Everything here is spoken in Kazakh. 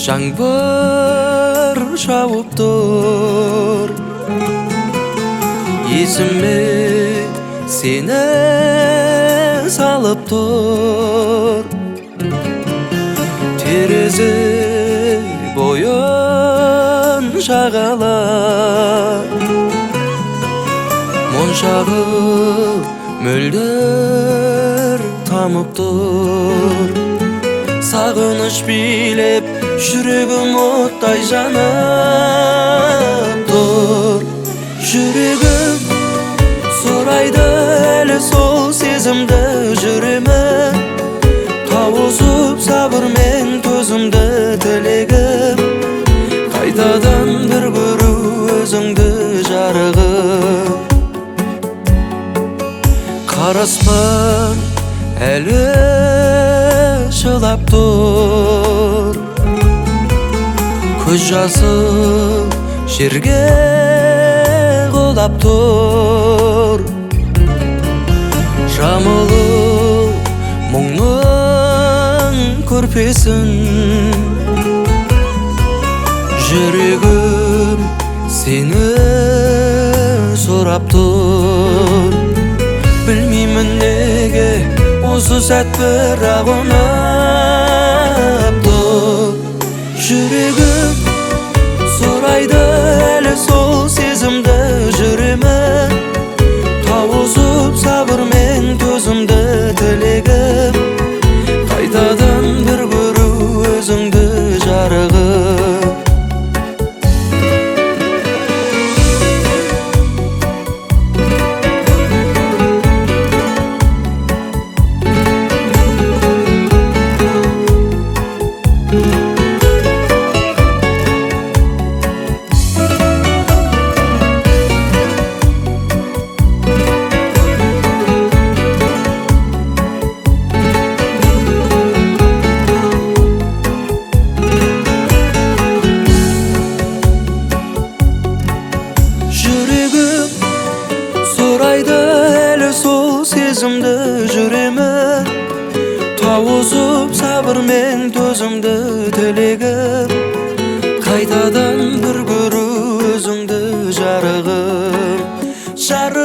жаңбыр жауып тұр, есіме сені салып тұр. Терезе бойын жағалап, моншағы мөлдір тамып тұр. Сағыныш билеп, жүрегім оттай жанып тұр. Жүрегім сұрайды әлі сол сезімді, жүремін тауысып сабырмен төзімді тілегім. Қайтадан бір көру өзіңді жарығым. Қараспан әлі жылап тұр, көз жасы жерге құлап тұр. Жамылы мұңның көрпесін, жүрегім сені сұрап тұр. Білмеймін неге осы сәт бірақ ұнап тұр. Жүрегім сұрайды әлі сол сезімді, жүремін тауысып сабырмен төзімді тілегім. Қайтадан бір көру өзіңді жарығым. Сұрайды әлі сол сезімді, жүремін тауысып сабырмен төзімді тілегім. Қайтадан бір көру өзіңді жарығым.